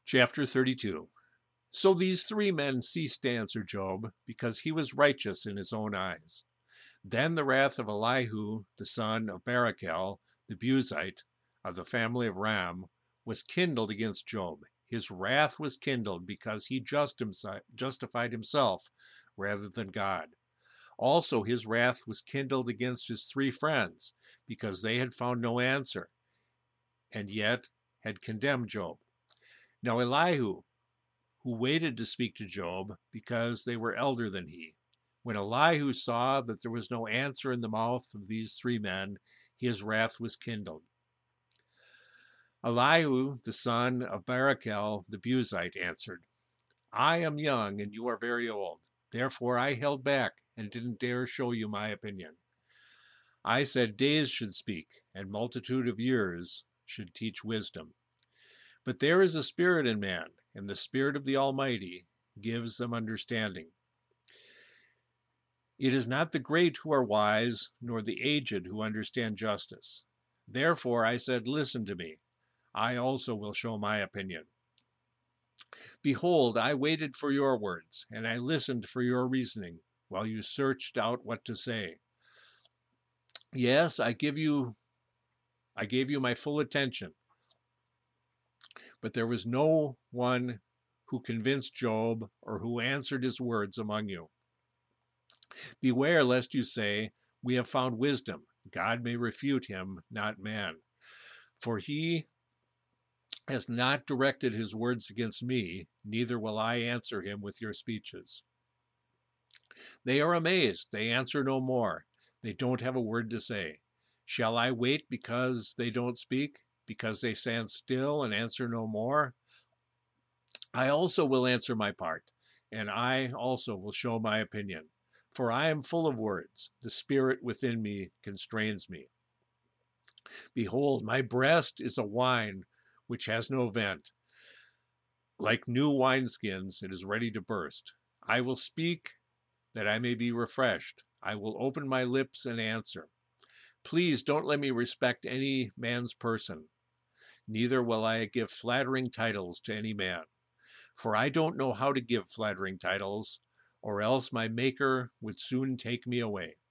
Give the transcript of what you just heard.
Chapter 32. So these three men ceased to answer Job, because he was righteous in his own eyes. Then the wrath of Elihu, the son of Barachel, the Buzite, of the family of Ram, was kindled against Job. His wrath was kindled because he justified himself rather than God. Also his wrath was kindled against his three friends, because they had found no answer, and yet had condemned Job. Now Elihu, who waited to speak to Job, because they were elder than he. When Elihu saw that there was no answer in the mouth of these three men, his wrath was kindled. Elihu, the son of Barachel the Buzite, answered, I am young and you are very old. Therefore I held back and didn't dare show you my opinion. I said days should speak, and multitude of years should teach wisdom. But there is a spirit in man, and the Spirit of the Almighty gives them understanding. It is not the great who are wise, nor the aged who understand justice. Therefore I said, listen to me. I also will show my opinion. Behold, I waited for your words, and I listened for your reasoning, while you searched out what to say. Yes, I gave you my full attention. But there was no one who convinced Job or who answered his words among you. Beware lest you say, we have found wisdom. God may refute him, not man. For he has not directed his words against me, neither will I answer him with your speeches. They are amazed, they answer no more. They don't have a word to say. Shall I wait because they don't speak? Because they stand still and answer no more? I also will answer my part, and I also will show my opinion. For I am full of words. The spirit within me constrains me. Behold, my breast is a wine which has no vent. Like new wineskins, it is ready to burst. I will speak that I may be refreshed. I will open my lips and answer. Please don't let me respect any man's person. Neither will I give flattering titles to any man. For I don't know how to give flattering titles, or else my Maker would soon take me away.